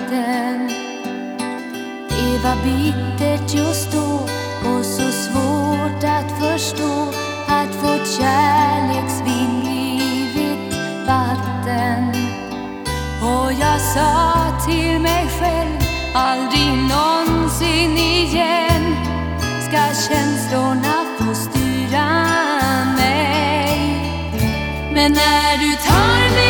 natten. Det var bittert just då och så svårt att förstå att vårt kärleksvind blivit vatten. Och jag sa till mig själv, aldrig någonsin igen ska känslorna få styra mig. Men när du tar mig